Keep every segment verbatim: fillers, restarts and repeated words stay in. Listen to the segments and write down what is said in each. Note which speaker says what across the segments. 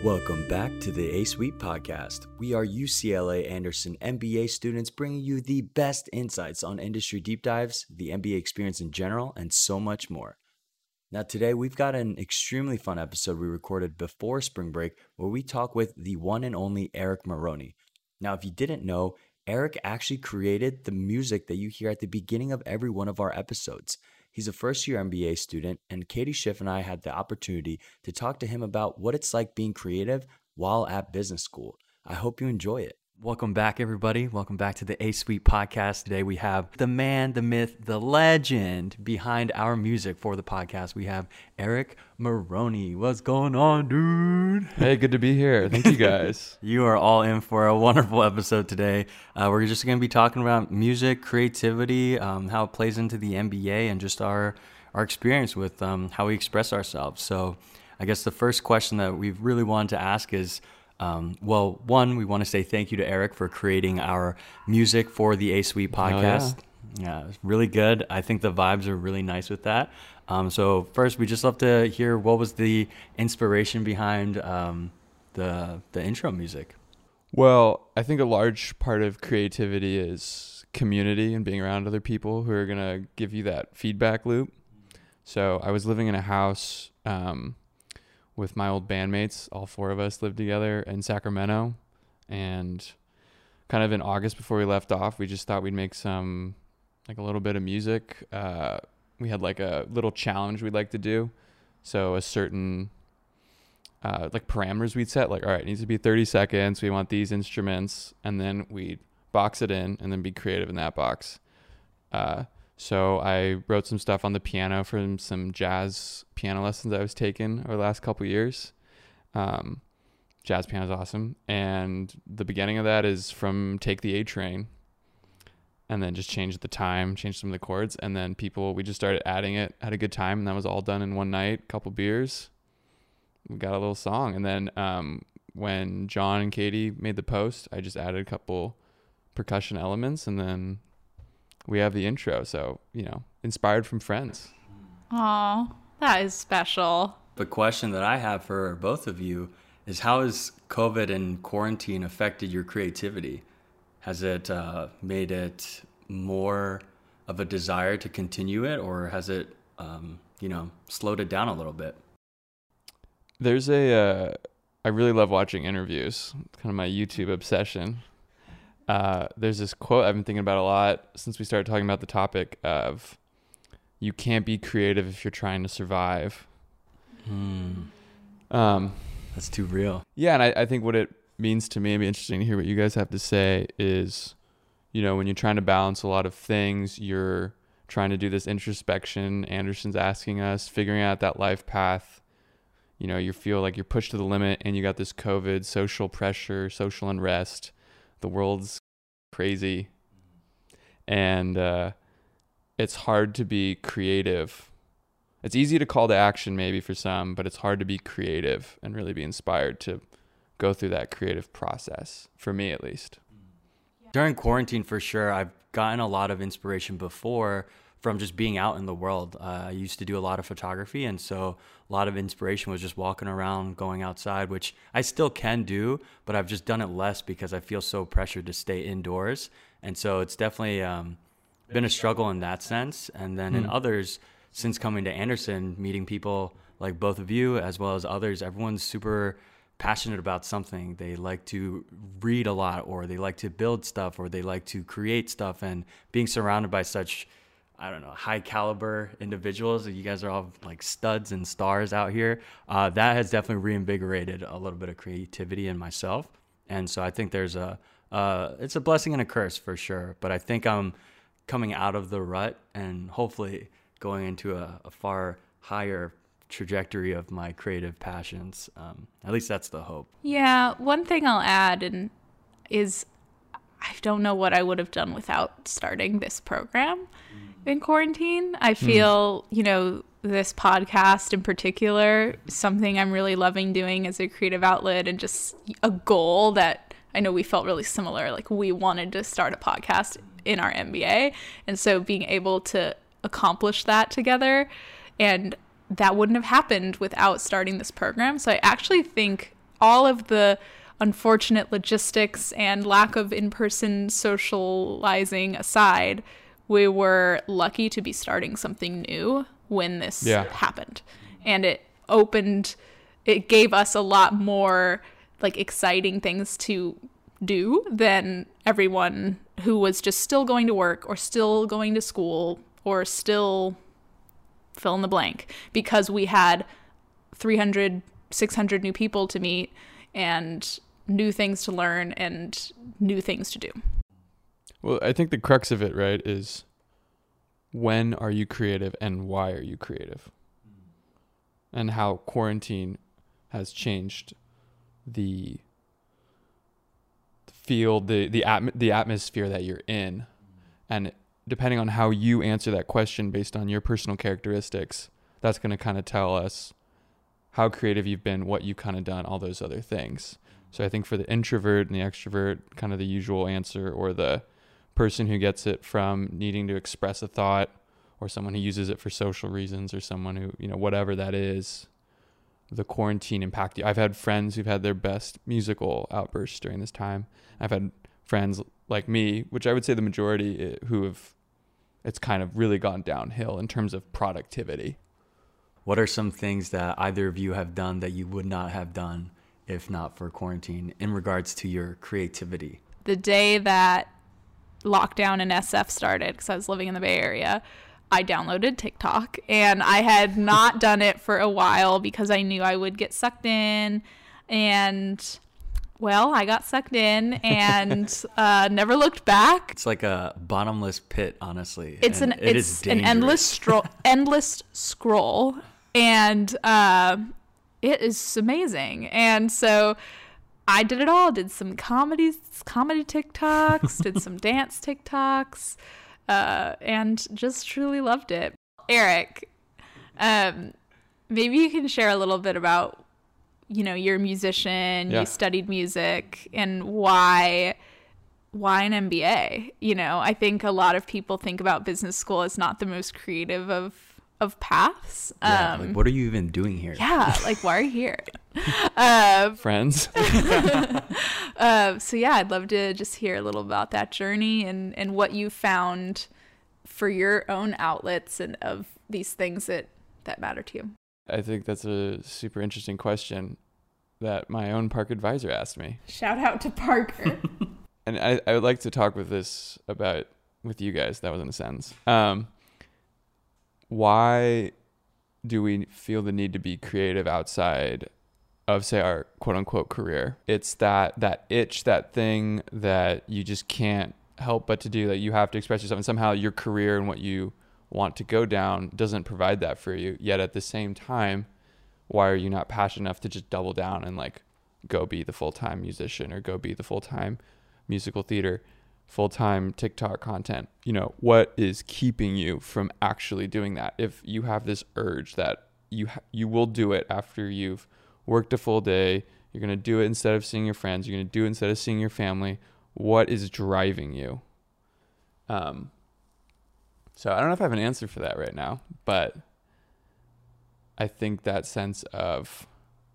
Speaker 1: Welcome back to the A-Suite podcast. We are U C L A Anderson M B A students bringing you the best insights on industry deep dives, the M B A experience in general, and so much more. Now today we've got an extremely fun episode we recorded before spring break where we talk with the one and only Eric Maroney. Now if you didn't know, Eric actually created the music that you hear at the beginning of every one of our episodes. He's a first-year M B A student, and Katie Schiff and I had the opportunity to talk to him about what it's like being creative while at business school. I hope you enjoy it. Welcome back, everybody. Welcome back to the A-Suite podcast. Today we have the man, the myth, the legend behind our music for the podcast. We have Eric Maroney. What's going on, dude?
Speaker 2: Hey, good to be here. Thank you, guys.
Speaker 1: You are all in for a wonderful episode today. Uh, we're just going to be talking about music, creativity, um, how it plays into the M B A, and just our our experience with um, how we express ourselves. So I guess the first question that we really wanted to ask is, Um, well, one, we want to say thank you to Eric for creating our music for the A-Suite podcast. Oh, yeah. yeah, it's really good. I think the vibes are really nice with that. Um, so first, we just love to hear what was the inspiration behind um, the the intro music.
Speaker 2: Well, I think a large part of creativity is community and being around other people who are going to give you that feedback loop. So I was living in a house um, with my old bandmates. All four of us lived together in Sacramento, and kind of in August before we left off, we just thought we'd make some, like a little bit of music. Uh, we had like a little challenge we'd like to do. So a certain, uh, like parameters we'd set, like, all right, it needs to be thirty seconds. We want these instruments, and then we'd box it in and then be creative in that box. Uh, So I wrote some stuff on the piano from some jazz piano lessons I was taking over the last couple of years. Um, jazz piano is awesome. And the beginning of that is from Take the A Train, and then just changed the time, changed some of the chords. And then people, we just started adding it, had a good time. And that was all done in one night, couple beers. We got a little song. And then um, when John and Katie made the post, I just added a couple percussion elements, and then we have the intro. So, you know, inspired from friends.
Speaker 3: Aw, that is special.
Speaker 1: The question that I have for both of you is, how has COVID and quarantine affected your creativity? Has it uh, made it more of a desire to continue it, or has it, um, you know, slowed it down a little bit?
Speaker 2: There's a, uh, I really love watching interviews. It's kind of my YouTube obsession. Uh, there's this quote I've been thinking about a lot since we started talking about the topic of, you can't be creative if you're trying to survive.
Speaker 1: Hmm.
Speaker 2: Um,
Speaker 1: That's too real.
Speaker 2: Yeah, and I, I think what it means to me, it'd be interesting to hear what you guys have to say, is, you know, when you're trying to balance a lot of things, you're trying to do this introspection, Anderson's asking us, figuring out that life path. You know, you feel like you're pushed to the limit, and you got this COVID, social pressure, social unrest. The world's crazy, and uh, it's hard to be creative. It's easy to call to action maybe for some, but it's hard to be creative and really be inspired to go through that creative process, for me at least.
Speaker 1: During quarantine, for sure, I've gotten a lot of inspiration before from just being out in the world. Uh, I used to do a lot of photography, and so a lot of inspiration was just walking around, going outside, which I still can do, but I've just done it less because I feel so pressured to stay indoors. And so it's definitely um, been a struggle in that sense. And then in others, since coming to Anderson, meeting people like both of you, as well as others, everyone's super passionate about something. They like to read a lot, or they like to build stuff, or they like to create stuff. And being surrounded by such, I don't know, high caliber individuals, you guys are all like studs and stars out here. Uh, that has definitely reinvigorated a little bit of creativity in myself. And so I think there's a, uh, it's a blessing and a curse for sure. But I think I'm coming out of the rut and hopefully going into a, a far higher trajectory of my creative passions. Um, at least that's the hope.
Speaker 3: Yeah, one thing I'll add and is I don't know what I would have done without starting this program in quarantine. I feel, mm. you know, this podcast in particular, something I'm really loving doing as a creative outlet, and just a goal that I know we felt really similar. Like, we wanted to start a podcast in our M B A. And so being able to accomplish that together, and that wouldn't have happened without starting this program. So I actually think all of the unfortunate logistics and lack of in-person socializing aside, we were lucky to be starting something new when this
Speaker 2: yeah.
Speaker 3: happened. And it opened, it gave us a lot more like exciting things to do than everyone who was just still going to work or still going to school or still fill in the blank, because we had three hundred, six hundred new people to meet and new things to learn and new things to do.
Speaker 2: Well, I think the crux of it, right, is when are you creative and why are you creative? And how quarantine has changed the field, the the atm- the atmosphere that you're in. And depending on how you answer that question based on your personal characteristics, that's going to kind of tell us how creative you've been, what you've kind of done, all those other things. So I think for the introvert and the extrovert, kind of the usual answer, or the person who gets it from needing to express a thought, or someone who uses it for social reasons, or someone who, you know, whatever that is, the quarantine impact you. I've had friends who've had their best musical outbursts during this time. I've had friends like me, which I would say the majority, who have, it's kind of really gone downhill in terms of productivity.
Speaker 1: What are some things that either of you have done that you would not have done if not for quarantine in regards to your creativity?
Speaker 3: The day that lockdown in S F started, because I was living in the Bay Area, I downloaded TikTok, and I had not done it for a while because I knew I would get sucked in, and well, I got sucked in and uh, never looked back.
Speaker 1: It's like a bottomless pit, honestly.
Speaker 3: It's
Speaker 1: and
Speaker 3: an
Speaker 1: it
Speaker 3: it's
Speaker 1: is
Speaker 3: an
Speaker 1: dangerous.
Speaker 3: endless stro- endless scroll, and uh, it is amazing. And so I did it all. Did some comedies, comedy TikToks, did some dance TikToks, uh, and just truly loved it. Eric, um, maybe you can share a little bit about, you know, you're a musician,
Speaker 2: yeah.
Speaker 3: you studied music, and why why an M B A? You know, I think a lot of people think about business school as not the most creative of of paths.
Speaker 1: Yeah,
Speaker 3: um,
Speaker 1: like, what are you even doing here?
Speaker 3: Yeah, like, why are you here? uh,
Speaker 2: Friends.
Speaker 3: uh, so yeah, I'd love to just hear a little about that journey and, and what you found for your own outlets and of these things that, that matter to you.
Speaker 2: I think that's a super interesting question that my own Park advisor asked me.
Speaker 3: Shout out to Parker.
Speaker 2: And I, I would like to talk with this about with you guys. That wasn't a sentence. Um, why do we feel the need to be creative outside of, say, our quote unquote career? It's that that itch, that thing that you just can't help but to do, that you have to express yourself, and somehow your career and what you want to go down doesn't provide that for you. Yet at the same time, why are you not passionate enough to just double down and like go be the full-time musician, or go be the full-time musical theater, full-time TikTok content? You know, what is keeping you from actually doing that? If you have this urge that you ha- you will do it after you've worked a full day, you're going to do it instead of seeing your friends, you're going to do it instead of seeing your family, what is driving you? Um, so I don't know if I have an answer for that right now, but I think that sense of,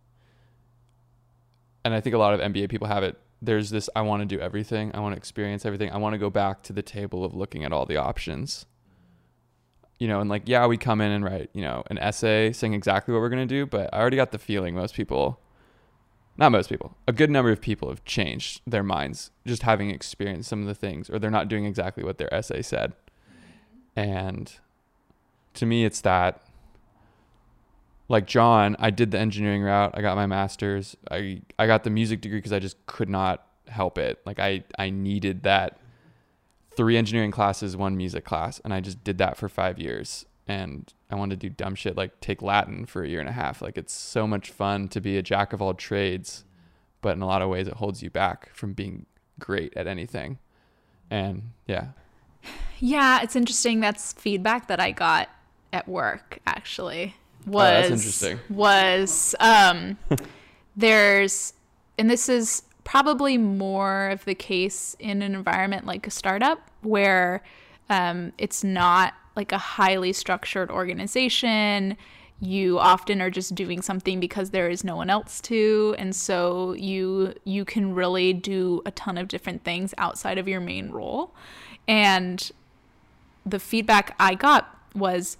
Speaker 2: and I think a lot of M B A people have it, there's this, I want to do everything. I want to experience everything. I want to go back to the table of looking at all the options. You know, and like, yeah, we come in and write, you know, an essay saying exactly what we're going to do, but I already got the feeling most people, not most people, a good number of people have changed their minds just having experienced some of the things, or they're not doing exactly what their essay said. And to me, it's that, like John, I did the engineering route. I got my master's. I, I got the music degree because I just could not help it. Like I, I needed that three engineering classes, one music class. And I just did that for five years. And I wanted to do dumb shit like take Latin for a year and a half. Like, it's so much fun to be a jack of all trades, but in a lot of ways it holds you back from being great at anything. And yeah.
Speaker 3: Yeah, it's interesting. That's feedback that I got at work, actually. Was,
Speaker 2: oh, that's interesting.
Speaker 3: Was, um, there's, and this is probably more of the case in an environment like a startup where um, it's not like a highly structured organization. you often are just doing something because there is no one else to, and so you you can really do a ton of different things outside of your main role. And the feedback I got was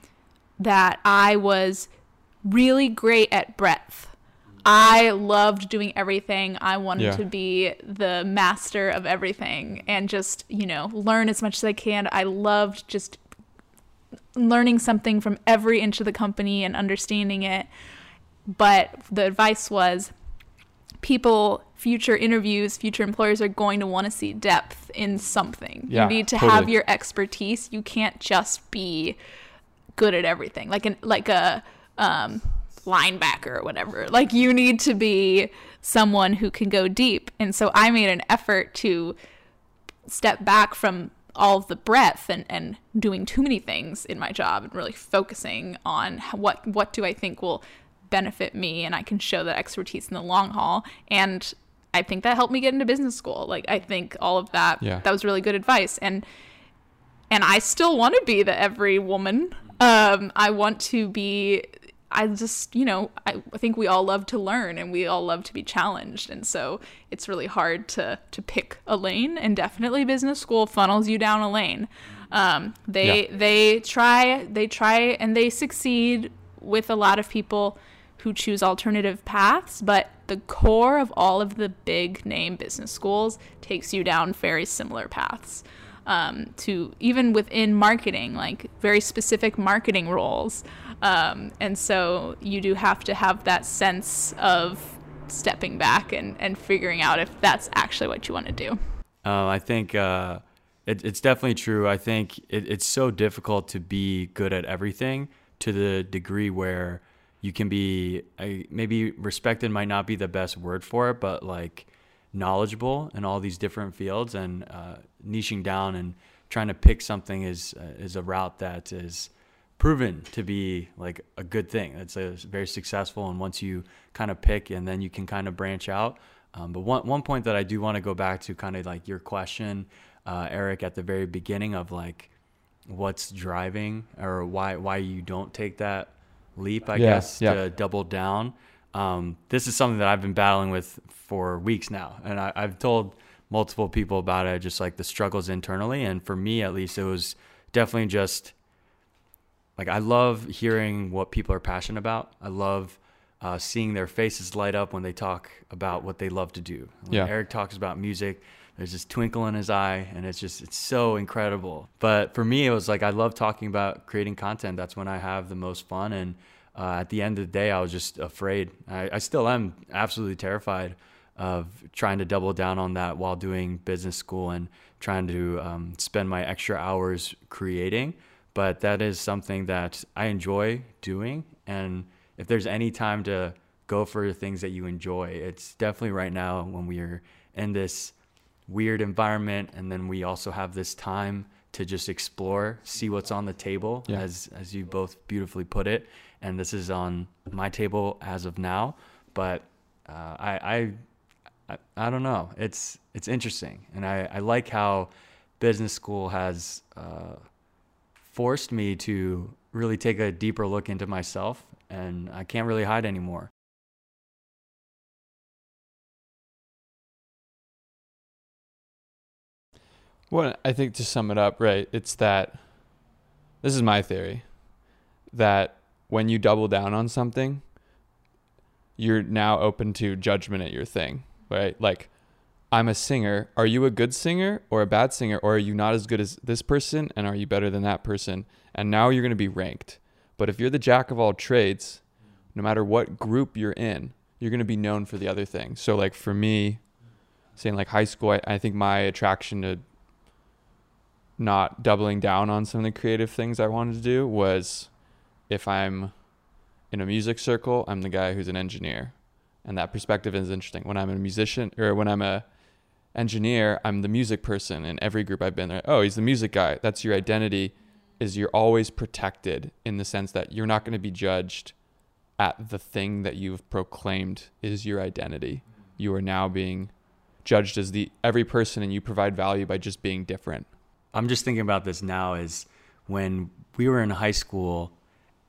Speaker 3: that I was really great at breadth. I loved doing everything. I wanted
Speaker 2: Yeah.
Speaker 3: to be the master of everything and just, you know, learn as much as I can. I loved just learning something from every inch of the company and understanding it. But the advice was, people, future interviews, future employers are going to want to see depth in something.
Speaker 2: Yeah,
Speaker 3: you need to
Speaker 2: totally.
Speaker 3: have your expertise. You can't just be good at everything, like an like a um, linebacker or whatever. Like, you need to be someone who can go deep. And so I made an effort to step back from all of the breadth and, and doing too many things in my job and really focusing on what what do I think will benefit me, and I can show that expertise in the long haul. And I think that helped me get into business school. Like, I think all of that,
Speaker 2: Yeah.
Speaker 3: that was really good advice. And and I still want to be the every woman. Um, I want to be, I just, you know, I, I think we all love to learn and we all love to be challenged. And so it's really hard to, to pick a lane, and definitely business school funnels you down a lane. Um, they,
Speaker 2: Yeah.
Speaker 3: they try, they try and they succeed with a lot of people who choose alternative paths, but the core of all of the big name business schools takes you down very similar paths. Um, to even within marketing, like very specific marketing roles. Um, and so you do have to have that sense of stepping back and, and figuring out if that's actually what you want to do.
Speaker 1: Uh, I think uh, it, it's definitely true. I think it, it's so difficult to be good at everything to the degree where you can be, uh, maybe respected might not be the best word for it, but like knowledgeable in all these different fields, and uh, niching down and trying to pick something is uh, is a route that is proven to be like a good thing. It's a, very successful, and once you kind of pick, and then you can kind of branch out. Um, but one one point that I do want to go back to, kind of like your question, uh, Eric, at the very beginning of like what's driving or why why you don't take that leap, I
Speaker 2: Yeah,
Speaker 1: guess,
Speaker 2: yeah.
Speaker 1: to double down. Um, this is something that I've been battling with for weeks now, and I, I've told multiple people about it, just like the struggles internally. And for me, at least, it was definitely just like, I love hearing what people are passionate about. I love uh, seeing their faces light up when they talk about what they love to do. When
Speaker 2: Yeah.
Speaker 1: Eric talks about music, there's this twinkle in his eye, and it's just, it's so incredible. But for me, it was like, I love talking about creating content. That's when I have the most fun. And uh, at the end of the day, I was just afraid. I, I still am absolutely terrified of trying to double down on that while doing business school and trying to um, spend my extra hours creating. But that is something that I enjoy doing. And if there's any time to go for things that you enjoy, it's definitely right now when we are in this weird environment, and then we also have this time to just explore, see what's on the table,
Speaker 2: Yeah.
Speaker 1: as as you both beautifully put it. And this is on my table as of now, but uh, I, I I I don't know. It's it's interesting, and I, I like how business school has uh, forced me to really take a deeper look into myself, and I can't really hide anymore.
Speaker 2: Well, I think to sum it up, right, it's that, this is my theory, that when you double down on something, you're now open to judgment at your thing, right? Like, I'm a singer. Are you a good singer or a bad singer? Or are you not as good as this person? And are you better than that person? And now you're going to be ranked. But if you're the jack of all trades, no matter what group you're in, you're going to be known for the other thing. So like for me, saying like high school, I, I think my attraction to not doubling down on some of the creative things I wanted to do was, if I'm in a music circle, I'm the guy who's an engineer. And that perspective is interesting. When I'm a musician, or when I'm a engineer, I'm the music person. In every group I've been there, oh, he's the music guy. That's your identity, is you're always protected in the sense that you're not going to be judged at the thing that you've proclaimed is your identity. You are now being judged as the every person, and you provide value by just being different.
Speaker 1: I'm just thinking about this now, is when we were in high school,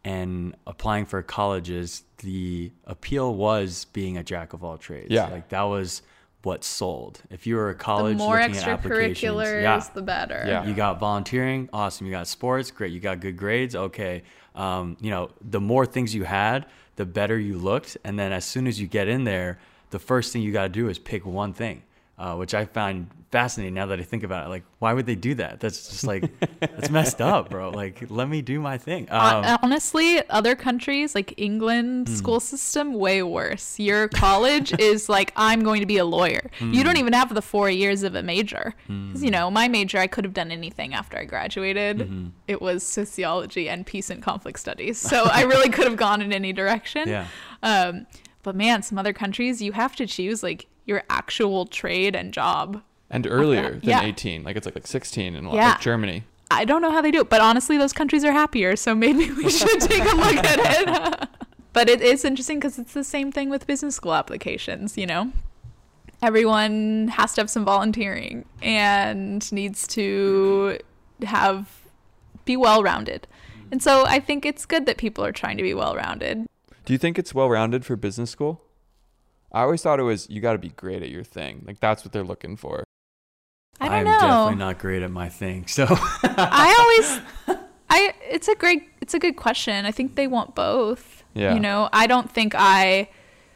Speaker 1: and applying for colleges, the appeal was being a jack of all trades.
Speaker 2: Yeah.
Speaker 1: Like that was what sold. If you were a
Speaker 3: The
Speaker 1: college
Speaker 3: more
Speaker 1: looking at applications,
Speaker 3: extracurriculars,
Speaker 1: yeah,
Speaker 3: the better.
Speaker 2: Yeah.
Speaker 1: you got volunteering, awesome. You got sports, great. You got good grades, okay. Um, you know, the more things you had, the better you looked. And then as soon as you get in there, the first thing you got to do is pick one thing, uh, which I find fascinating now that I think about it. Like, why would they do that? That's just like, that's messed up, bro. Like, let me do my thing. Um,
Speaker 3: Hon- Honestly, other countries like England
Speaker 1: Hmm.
Speaker 3: school system, way worse. Your college is like, I'm going to be a lawyer. You
Speaker 1: Hmm.
Speaker 3: don't even have the four years of a major. 'Cause, you know, my major, I could have done anything after I graduated.
Speaker 1: Mm-hmm.
Speaker 3: It was sociology and peace and conflict studies. So I really could have gone in any direction.
Speaker 1: yeah.
Speaker 3: Um, but man, some other countries, you have to choose like your actual trade and job.
Speaker 2: And earlier than
Speaker 3: Yeah.
Speaker 2: eighteen, like it's like like sixteen in
Speaker 3: Yeah.
Speaker 2: like Germany.
Speaker 3: I don't know how they do it, but honestly, those countries are happier, so maybe we should take a look at it. But it is interesting because it's the same thing with business school applications, you know? Everyone has to have some volunteering and needs to have be well-rounded. And so I think it's good that people are trying to be well-rounded.
Speaker 2: Do you think it's well rounded for business school? I always thought it was you got to be great at your thing. Like that's what they're looking for.
Speaker 3: I don't
Speaker 1: I'm
Speaker 3: know.
Speaker 1: definitely not great at my thing. So
Speaker 3: I always I it's a great it's a good question. I think they want both.
Speaker 2: Yeah.
Speaker 3: You know, I don't think I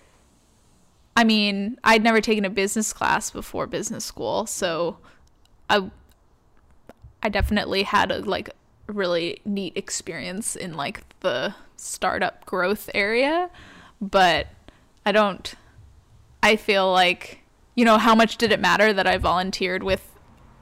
Speaker 3: I mean, I'd never taken a business class before business school, so I I definitely had a like really neat experience in like the startup growth area, but I don't I feel like, you know, how much did it matter that I volunteered with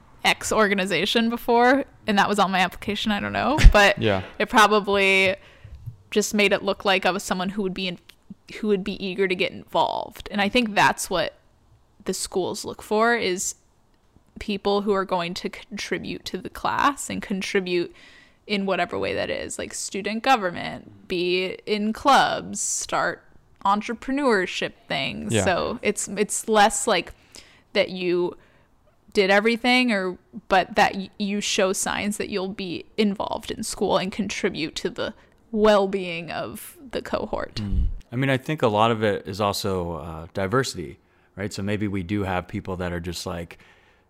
Speaker 3: X organization before and that was on my application? I don't know, but
Speaker 2: Yeah.
Speaker 3: it probably just made it look like I was someone who would be in, who would be eager to get involved. And I think that's what the schools look for, is people who are going to contribute to the class and contribute in whatever way that is, like student government, be in clubs, start entrepreneurship things.
Speaker 2: Yeah.
Speaker 3: So it's it's less like that you did everything, or but that y- you show signs that you'll be involved in school and contribute to the well-being of the cohort.
Speaker 1: I mean, I think a lot of it is also uh, diversity, right? So maybe we do have people that are just like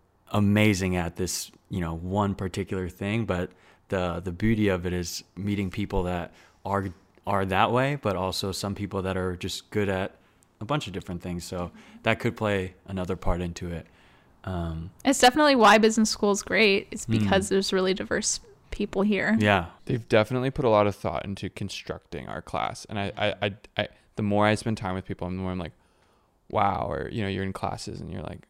Speaker 1: amazing at this, you know, one particular thing, but the the beauty of it is meeting people that are are that way, but also some people that are just good at a bunch of different things. So that could play another part into it. Um,
Speaker 3: It's definitely why business school is great. It's because there's really diverse people here.
Speaker 1: yeah.
Speaker 2: They've definitely put a lot of thought into constructing our class. And I, I, I, I the more I spend time with people, the more I'm like, wow. Or, you know, you're in classes and you're like,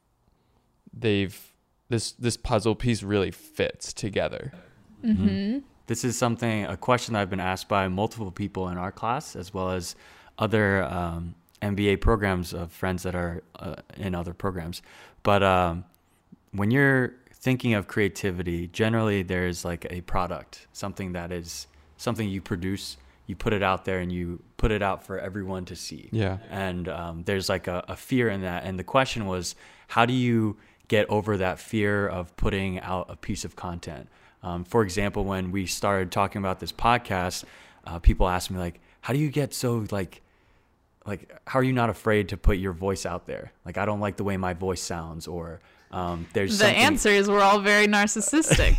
Speaker 2: they've, this, this puzzle piece really fits together.
Speaker 3: Mm-hmm.
Speaker 1: This is something, a question that I've been asked by multiple people in our class, as well as other um, M B A programs of friends that are uh, in other programs. But um, when you're thinking of creativity, generally there's like a product, something that is something you produce, you put it out there and you put it out for everyone to see.
Speaker 2: Yeah.
Speaker 1: And um, there's like a, a fear in that. And the question was, how do you get over that fear of putting out a piece of content? Um, for example, when we started talking about this podcast, uh, people asked me like, how do you get so like, like, how are you not afraid to put your voice out there? Like, I don't like the way my voice sounds, or um, there's
Speaker 3: The
Speaker 1: something-
Speaker 3: answer is we're all very narcissistic.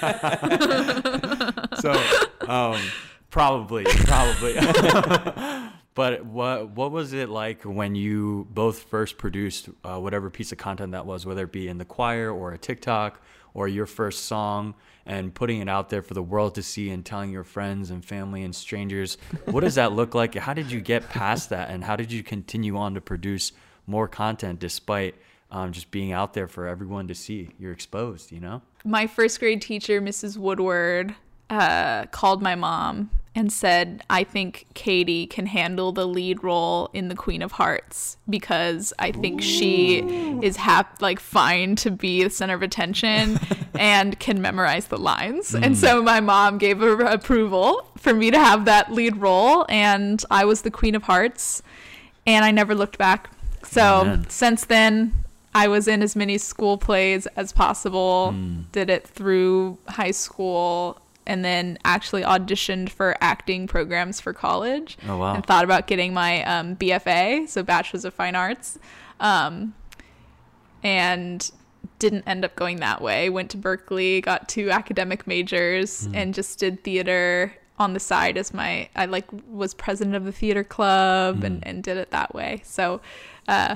Speaker 1: So, um, probably, probably. But what what was it like when you both first produced uh, whatever piece of content that was, whether it be in the choir or a TikTok or your first song, and putting it out there for the world to see and telling your friends and family and strangers? What does that look like? How did you get past that, and how did you continue on to produce more content despite um, just being out there for everyone to see? You're exposed, you know?
Speaker 3: My first grade teacher, Missus Woodward, uh, called my mom and said, I think Katie can handle the lead role in The Queen of Hearts because I think Ooh. she is hap- like fine to be the center of attention and can memorize the lines. Mm. And so my mom gave her approval for me to have that lead role, and I was the Queen of Hearts, and I never looked back. So Amen. Since then, I was in as many school plays as possible, mm. did it through high school, and then actually auditioned for acting programs for college.
Speaker 1: Oh, wow.
Speaker 3: And thought about getting my um, B F A, so Bachelor's of Fine Arts, um, and didn't end up going that way. Went to Berkeley, got two academic majors, mm. and just did theater on the side as my, I like was president of the theater club mm. and, and did it that way. So uh,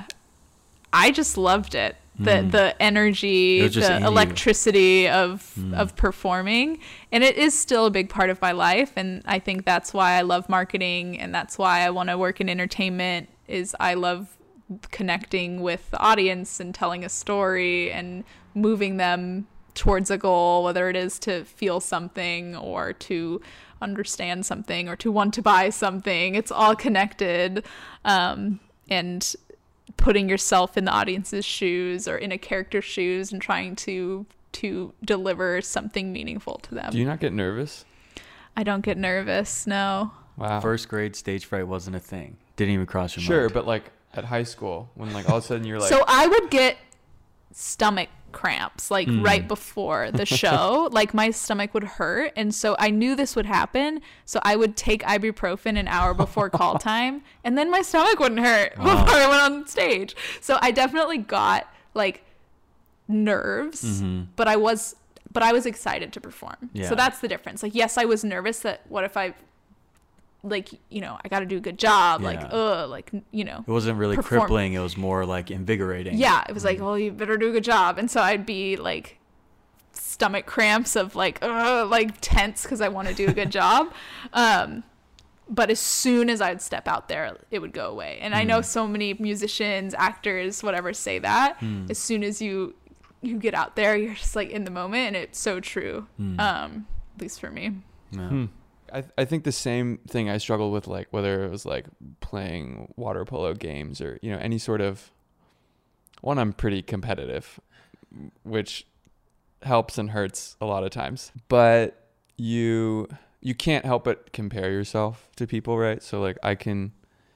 Speaker 3: I just loved it. The mm. the energy, the electricity of mm. of performing. And it is still a big part of my life. And I think that's why I love marketing, and that's why I want to work in entertainment, is I love connecting with the audience and telling a story and moving them towards a goal, whether it is to feel something or to understand something or to want to buy something. It's all connected. Um, and putting yourself in the audience's shoes or in a character's shoes and trying to to deliver something meaningful to them.
Speaker 2: Do you not get nervous?
Speaker 3: I don't get nervous, no.
Speaker 2: Wow.
Speaker 1: First grade stage fright wasn't a thing. Didn't even cross your
Speaker 2: sure,
Speaker 1: mind.
Speaker 2: Sure, but like at high school, when like all of a sudden you're like...
Speaker 3: So I would get stomach cramps like mm. right before the show. Like my stomach would hurt, and so I knew this would happen, so I would take ibuprofen an hour before call time, and then my stomach wouldn't hurt oh. before I went on stage. So I definitely got like nerves, mm-hmm. but I was but I was excited to perform. Yeah. So that's the difference. Like, yes, I was nervous that what if I like, you know, I got to do a good job. Yeah. Like, ugh, like, you know.
Speaker 1: It wasn't really perform. crippling. It was more like invigorating.
Speaker 3: Yeah. It was like, well, you better do a good job. And so I'd be like stomach cramps of like, ugh, like tense because I want to do a good job. Um, but as soon as I'd step out there, it would go away. And mm. I know so many musicians, actors, whatever say that. Mm. As soon as you you get out there, you're just like in the moment. And it's so true, mm. um, at least for me.
Speaker 1: Yeah.
Speaker 2: Hmm. I th- I think the same thing I struggled with, like whether it was like playing water polo games or, you know, any sort of one. I'm pretty competitive, which helps and hurts a lot of times, but you you can't help but compare yourself to people, right? So like I can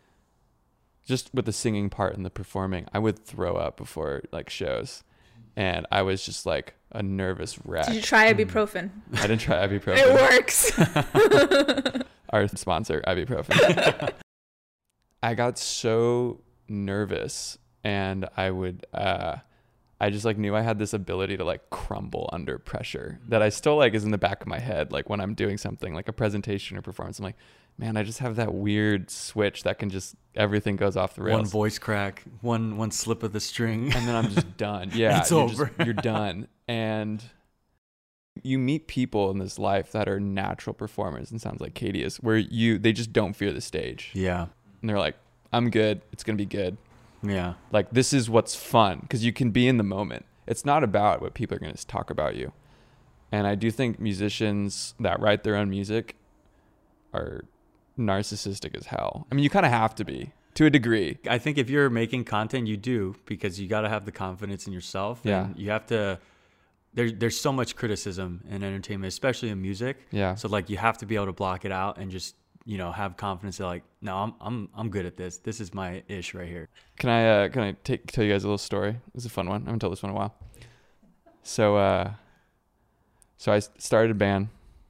Speaker 2: just with the singing part and the performing, I would throw up before like shows, and I was just like a nervous wreck.
Speaker 3: Did you try ibuprofen?
Speaker 2: I didn't try ibuprofen.
Speaker 3: It works.
Speaker 2: Our sponsor, ibuprofen. I got so nervous, and I would, uh, I just like knew I had this ability to like crumble under pressure that I still like is in the back of my head. Like when I'm doing something like a presentation or performance, I'm like, man, I just have that weird switch that can just, everything goes off the rails.
Speaker 1: One voice crack, one one slip of the string.
Speaker 2: And then I'm just done. Yeah.
Speaker 1: It's
Speaker 2: you're
Speaker 1: over.
Speaker 2: Just, you're done. And you meet people in this life that are natural performers, and sounds like Katie is, where you, they just don't fear the stage.
Speaker 1: Yeah.
Speaker 2: And they're like, I'm good. It's going to be good.
Speaker 1: Yeah.
Speaker 2: Like this is what's fun, because you can be in the moment. It's not about what people are going to talk about you. And I do think musicians that write their own music are narcissistic as hell. I mean, you kind of have to be to a degree.
Speaker 1: I think if you're making content, you do, because you got to have the confidence in yourself.
Speaker 2: Yeah.
Speaker 1: And you have to, there, there's so much criticism in entertainment, especially in music.
Speaker 2: Yeah.
Speaker 1: So like you have to be able to block it out and just, you know, have confidence that like, no, I'm, I'm, I'm good at this. This is my ish right here.
Speaker 2: Can I, uh, can I take, tell you guys a little story? It's a fun one. I haven't told this one in a while. So, uh, so I started a band,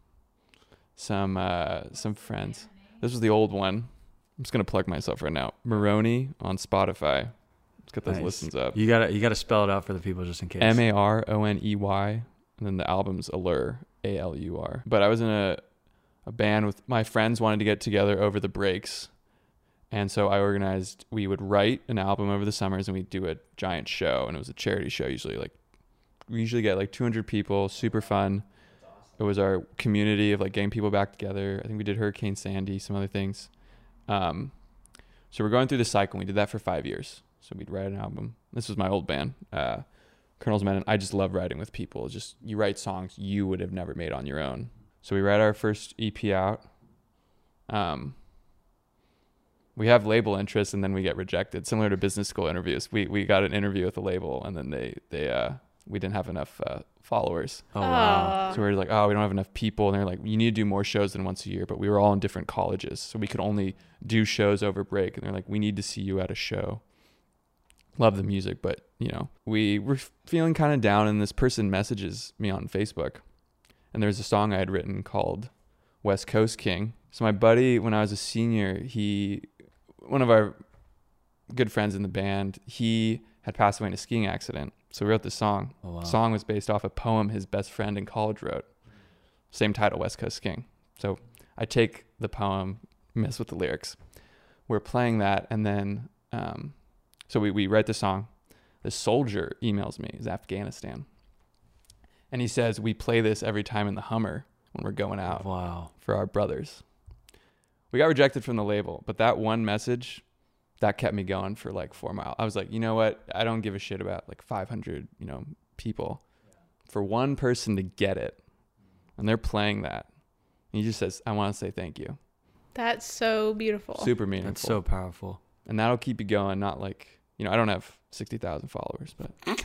Speaker 2: some, uh, some friends. This was the old one. I'm just gonna plug myself right now. Maroney on Spotify. Let's get those
Speaker 1: Nice.
Speaker 2: listens up.
Speaker 1: You gotta, you gotta spell it out for the people just in case.
Speaker 2: M A R O N E Y, and then the album's Allure, A L U R. But I was in a, a band with my friends, wanted to get together over the breaks, and so I organized. We would write an album over the summers, and we'd do a giant show, and it was a charity show. Usually, like we usually get like two hundred people, super fun. It was our community of like getting people back together. I think we did Hurricane Sandy, some other things. Um, so we're going through the cycle. And we did that for five years. So we'd write an album. This was my old band, uh, Colonel's Men. And I just love writing with people. It's just you write songs you would have never made on your own. So we write our first E P out. Um, we have label interest, and then we get rejected. Similar to business school interviews, we we got an interview with a label, and then they they uh, we didn't have enough uh, followers.
Speaker 1: Oh, wow.
Speaker 2: So we were like, oh, we don't have enough people. And they're like, you need to do more shows than once a year. But we were all in different colleges, so we could only do shows over break. And they're like, we need to see you at a show. Love the music, but, you know, we were feeling kind of down. And this person messages me on Facebook. and there's a song I had written called West Coast King. So my buddy, when I was a senior, he, one of our good friends in the band, he had passed away in a skiing accident. So we wrote the song.
Speaker 1: Oh, wow.
Speaker 2: The song was based off a poem his best friend in college wrote. Same title, West Coast King. So I take the poem, mess with the lyrics. We're playing that, and then, um, so we, we write the song. The soldier emails me, is Afghanistan. And he says, we play this every time in the Hummer when we're going out
Speaker 1: Wow.
Speaker 2: for our brothers. We got rejected from the label, but that one message, that kept me going for like four miles. I was like, you know what? I don't give a shit about like five hundred, you know, people. For one person to get it, and they're playing that, and he just says, I want to say thank you.
Speaker 3: That's so beautiful.
Speaker 2: Super meaningful.
Speaker 1: That's so powerful.
Speaker 2: And that'll keep you going. Not like, you know, I don't have sixty thousand followers, but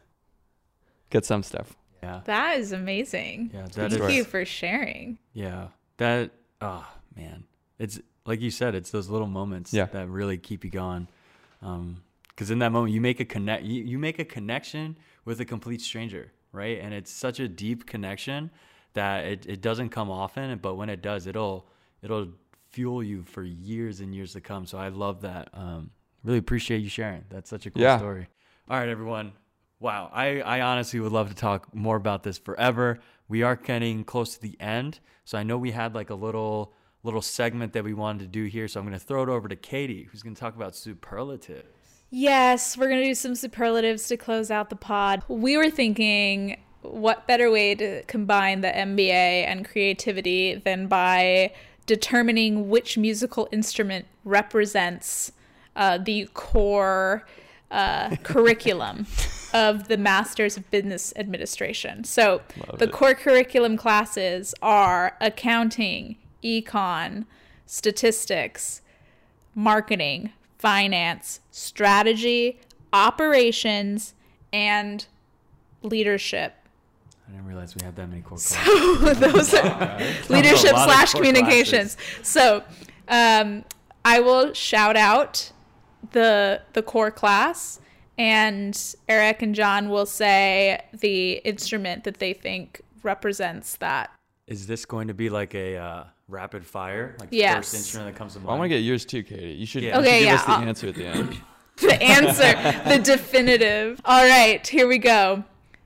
Speaker 2: get some stuff.
Speaker 1: Yeah.
Speaker 3: That is amazing.
Speaker 1: Yeah. That
Speaker 3: Thank
Speaker 1: is,
Speaker 3: you for sharing.
Speaker 1: yeah. That, oh, man. It's like you said, it's those little moments
Speaker 2: Yeah.
Speaker 1: that really keep you going. Um, because in that moment, you make a connect, you, you make a connection with a complete stranger, right? And it's such a deep connection that it, it doesn't come often, but when it does, it'll it'll fuel you for years and years to come. So I love that. Um, really appreciate you sharing. That's such a cool
Speaker 2: Yeah.
Speaker 1: story. All right, everyone. Wow. I, I honestly would love to talk more about this forever. We are getting close to the end. So I know we had like a little little segment that we wanted to do here. So I'm going to throw it over to Katie, who's going to talk about superlatives.
Speaker 3: Yes, we're going to do some superlatives to close out the pod. We were thinking, what better way to combine the M B A and creativity than by determining which musical instrument represents uh, the core uh, curriculum of the Masters of Business Administration. So
Speaker 2: Loved
Speaker 3: the
Speaker 2: it.
Speaker 3: core curriculum classes are accounting, econ, statistics, marketing, finance, strategy, operations, and leadership.
Speaker 1: I didn't realize we had that many core classes.
Speaker 3: So those are leadership
Speaker 1: a lot of
Speaker 3: slash
Speaker 1: core
Speaker 3: communications. So um, I will shout out the the core class, and Eric and John will say the instrument that they think represents that.
Speaker 1: Is this going to be like a uh, rapid fire? Like the
Speaker 3: Yes.
Speaker 1: first instrument that comes to mind?
Speaker 2: Well, I want to get yours too, Katie. You should,
Speaker 1: Yeah.
Speaker 2: you should
Speaker 3: Okay,
Speaker 2: give
Speaker 3: yeah,
Speaker 2: us the
Speaker 3: I'll-
Speaker 2: answer at the end.
Speaker 3: The answer, the definitive. All right, here we go.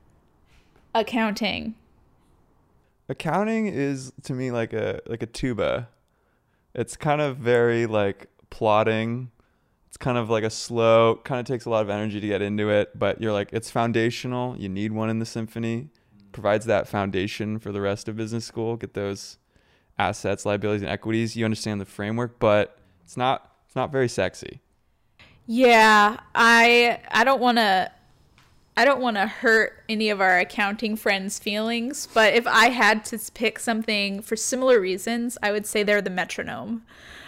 Speaker 3: Accounting.
Speaker 2: Accounting is to me like a like a tuba. It's kind of very like plotting. It's kind of like a slow, kind of takes a lot of energy to get into it, but you're like, it's foundational. You need one in the symphony. Provides that foundation for the rest of business school. Get those assets, liabilities, and equities. You understand the framework, but it's not it's not very sexy.
Speaker 3: Yeah, I I don't want to I don't want to hurt any of our accounting friends' feelings, but if I had to pick something for similar reasons, I would say they're the metronome.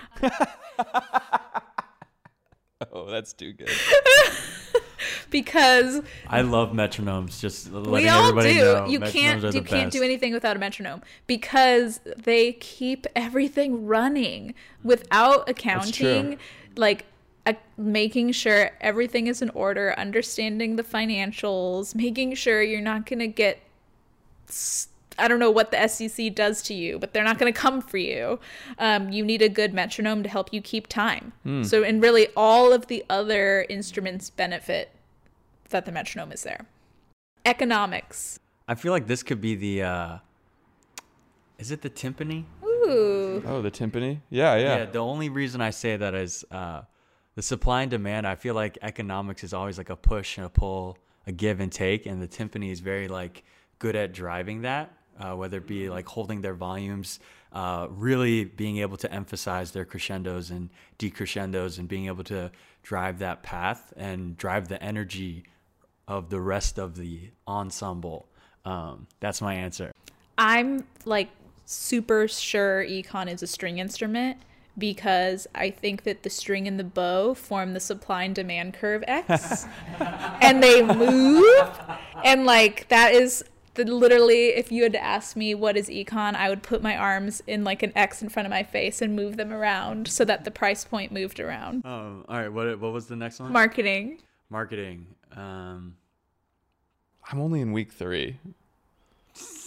Speaker 2: Oh, that's too good.
Speaker 3: Because
Speaker 1: I love metronomes. Just letting
Speaker 3: we all
Speaker 1: everybody
Speaker 3: do.
Speaker 1: know.
Speaker 3: You
Speaker 1: metronomes
Speaker 3: can't
Speaker 1: are
Speaker 3: you
Speaker 1: the
Speaker 3: can't
Speaker 1: best.
Speaker 3: do anything without a metronome because they keep everything running. Without accounting, like uh, making sure everything is in order, understanding the financials, making sure you're not going to get s- I don't know what the S E C does to you, but they're not going to come for you. Um, you need a good metronome to help you keep time.
Speaker 2: Hmm.
Speaker 3: So, and really all of the other instruments benefit that the metronome is there. Economics.
Speaker 1: I feel like this could be the. Uh, is it the timpani?
Speaker 3: Ooh.
Speaker 2: Oh, the timpani? Yeah, yeah.
Speaker 1: The only reason I say that is uh, the supply and demand. I feel like economics is always like a push and a pull, a give and take, and the timpani is very like good at driving that. Uh, whether it be like holding their volumes, uh, really being able to emphasize their crescendos and decrescendos, and being able to drive that path and drive the energy of the rest of the ensemble. Um, that's my answer.
Speaker 3: I'm like super sure econ is a string instrument because I think that the string and the bow form the supply and demand curve X and they move. And like that is the, literally, if you had to ask me what is econ, I would put my arms in like an X in front of my face and move them around so that the price point moved around.
Speaker 1: Um, all right. What what was the next one?
Speaker 3: Marketing.
Speaker 1: Marketing. Um,
Speaker 2: I'm only in week three.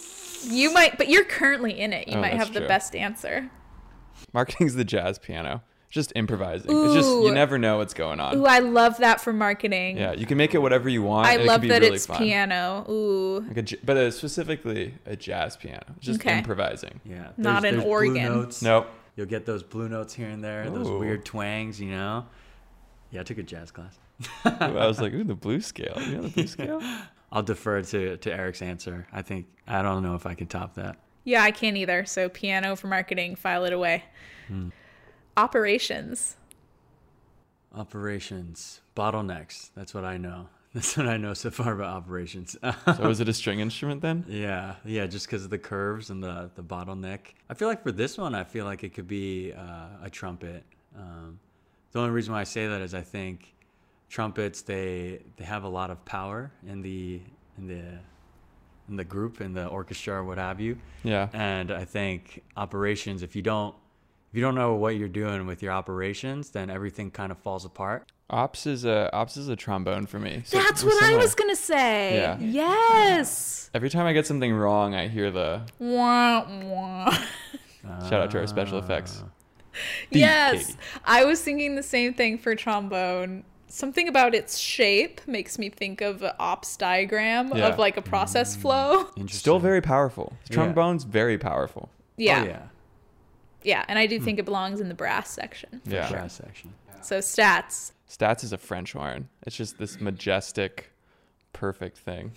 Speaker 3: You might, but you're currently in it. You
Speaker 2: Oh,
Speaker 3: might
Speaker 2: that's
Speaker 3: have the
Speaker 2: true.
Speaker 3: best answer.
Speaker 2: Marketing's the jazz piano. Just improvising. It's just you
Speaker 3: Ooh.
Speaker 2: never know what's going on.
Speaker 3: Ooh, I love that for marketing.
Speaker 2: Yeah, you can make it whatever you want.
Speaker 3: I
Speaker 2: and
Speaker 3: love
Speaker 2: it can be
Speaker 3: that
Speaker 2: really
Speaker 3: it's
Speaker 2: fun.
Speaker 3: piano. Ooh.
Speaker 2: Like a j but uh specifically a jazz piano. Just
Speaker 3: Okay.
Speaker 2: improvising.
Speaker 1: Yeah.
Speaker 3: Not an
Speaker 1: Blue
Speaker 3: organ.
Speaker 1: notes.
Speaker 2: Nope.
Speaker 1: You'll get those blue notes here and there, those
Speaker 2: Ooh.
Speaker 1: weird twangs, you know? Yeah, I took a jazz class.
Speaker 2: Ooh, I was like, ooh, the blue scale. You know the blue scale?
Speaker 1: I'll defer to, to Eric's answer. I think, I don't know if I can top that.
Speaker 3: Yeah, I can't either. So piano for marketing, file it away.
Speaker 1: Hmm.
Speaker 3: Operations.
Speaker 1: Operations, bottlenecks. That's what I know. That's what I know so far about operations.
Speaker 2: So is it a string instrument then?
Speaker 1: Yeah, yeah, just because of the curves and the, the bottleneck. I feel like for this one, I feel like it could be uh, a trumpet. Um, the only reason why I say that is I think trumpets, they they have a lot of power in the in the in the group, in the orchestra, or what have you.
Speaker 2: Yeah.
Speaker 1: And I think operations, if you don't if you don't know what you're doing with your operations, then everything kind of falls apart.
Speaker 2: Ops is a ops is a trombone for me. So
Speaker 3: That's
Speaker 2: we're
Speaker 3: what I
Speaker 2: similar.
Speaker 3: was going to say.
Speaker 2: Yeah.
Speaker 3: Yes.
Speaker 2: Every time I get something wrong, I hear the
Speaker 3: Wah, wah.
Speaker 2: shout out to our special effects.
Speaker 3: Yes.
Speaker 2: Katie.
Speaker 3: I was thinking the same thing for trombone. Something about its shape makes me think of an ops diagram
Speaker 2: Yeah.
Speaker 3: of like a process flow.
Speaker 1: Interesting.
Speaker 2: Still very powerful.
Speaker 1: Yeah.
Speaker 2: Trombone's very powerful.
Speaker 3: Yeah.
Speaker 1: Oh,
Speaker 3: yeah.
Speaker 1: yeah.
Speaker 3: And I do think it belongs in the brass section.
Speaker 2: Yeah.
Speaker 1: Brass section.
Speaker 3: So stats.
Speaker 2: Stats is a French horn. It's just this majestic, perfect thing.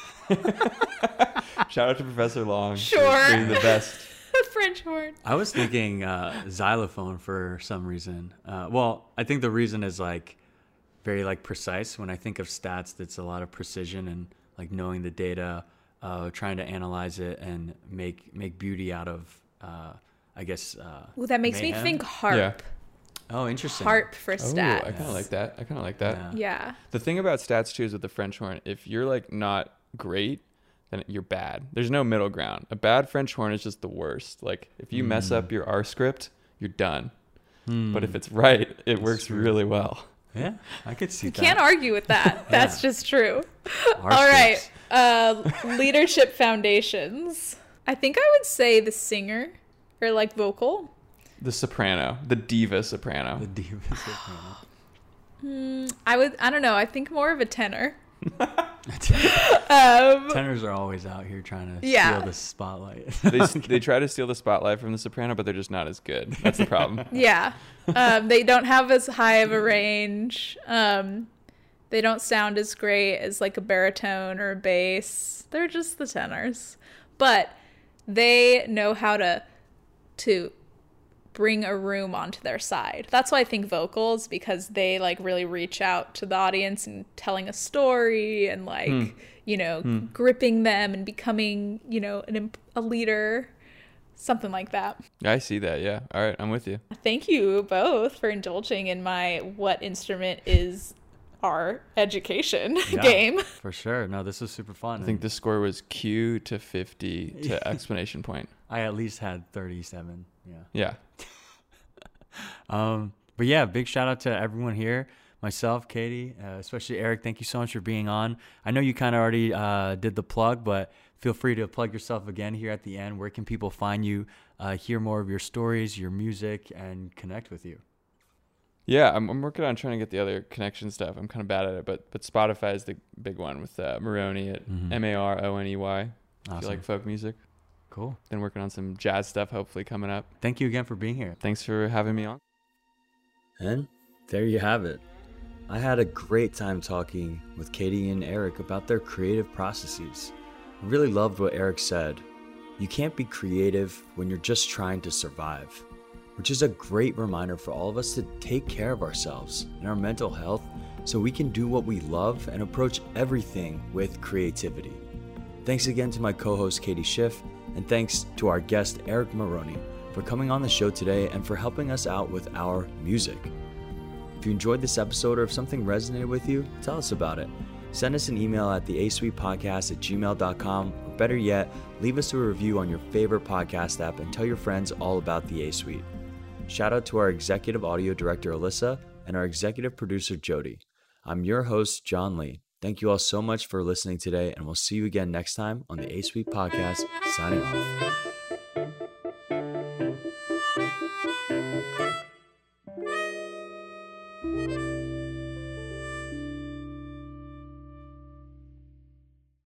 Speaker 2: Shout out to Professor Long. for
Speaker 3: Sure.
Speaker 2: being the best.
Speaker 3: French horn.
Speaker 1: I was thinking uh, xylophone for some reason. Uh, well, I think the reason is like very like precise. When I think of stats, that's a lot of precision and like knowing the data, uh, trying to analyze it and make make beauty out of, uh, I guess. Uh,
Speaker 3: Ooh, that makes
Speaker 1: mayhem.
Speaker 3: me think harp.
Speaker 2: Yeah.
Speaker 1: Oh, interesting.
Speaker 3: Harp for
Speaker 2: Oh,
Speaker 3: stats.
Speaker 2: I kind of like that. I kind of like that.
Speaker 1: Yeah.
Speaker 3: Yeah.
Speaker 2: The thing about stats too is with the French horn, if you're like not great, then you're bad. There's no middle ground. A bad French horn is just the worst. Like if you mess up your R script, you're done. But if it's right, it works
Speaker 1: true.
Speaker 2: really well.
Speaker 1: Yeah, I could see
Speaker 3: You
Speaker 1: that.
Speaker 3: can't argue with that. That's just true.
Speaker 1: Our
Speaker 3: All right.
Speaker 1: scripts.
Speaker 3: Uh, leadership foundations. I think I would say the singer or like vocal.
Speaker 2: The soprano, the diva soprano.
Speaker 1: The diva soprano.
Speaker 3: Mm, I would, I don't know. I think more of a tenor. um,
Speaker 1: Tenors are always out here trying to
Speaker 3: Yeah.
Speaker 1: steal the spotlight.
Speaker 2: they they try to steal the spotlight from the soprano, but they're just not as good. That's the problem.
Speaker 3: yeah. Um, they don't have as high of a range. Um, they don't sound as great as like a baritone or a bass. They're just the tenors. But they know how to to bring a room onto their side. That's why I think vocals, because they like really reach out to the audience and telling a story and like,
Speaker 2: Hmm.
Speaker 3: you know, gripping them and becoming, you know, an, imp- a leader, something like that.
Speaker 2: I see that. Yeah. All right, I'm with you.
Speaker 3: Thank you both for indulging in my what instrument is our education
Speaker 1: Yeah.
Speaker 3: game.
Speaker 1: For sure. No, this was super fun.
Speaker 2: I think the score was Q to fifty to exclamation point.
Speaker 1: I at least had thirty-seven. Yeah.
Speaker 2: Yeah.
Speaker 1: Um, but yeah, big shout out to everyone here. Myself, Katie, uh, especially Eric. Thank you so much for being on. I know you kind of already uh, did the plug, but feel free to plug yourself again here at the end. Where can people find you, uh, hear more of your stories, your music, and connect with you?
Speaker 2: Yeah, I'm, I'm working on trying to get the other connection stuff. I'm kind of bad at it, but but Spotify is the big one with uh, Maroney at
Speaker 1: Mhm.
Speaker 2: M A R O N E Y. If you
Speaker 1: Awesome.
Speaker 2: like folk music.
Speaker 1: Cool.
Speaker 2: Then working on some jazz stuff, hopefully coming up.
Speaker 1: Thank you again for being here.
Speaker 2: Thanks for having me on.
Speaker 4: And there you have it. I had a great time talking with Katie and Eric about their creative processes. I really loved what Eric said. You can't be creative when you're just trying to survive, which is a great reminder for all of us to take care of ourselves and our mental health so we can do what we love and approach everything with creativity. Thanks again to my co-host Katie Schiff, and thanks to our guest Eric Maroney for coming on the show today and for helping us out with our music. If you enjoyed this episode or if something resonated with you, tell us about it. Send us an email at the a suite podcast at gmail dot com, or better yet, leave us a review on your favorite podcast app and tell your friends all about the A-Suite. Shout out to our executive audio director Alyssa and our executive producer Jody. I'm your host, John Lee. Thank you all so much for listening today, and we'll see you again next time on the Ace Week Podcast. Signing off.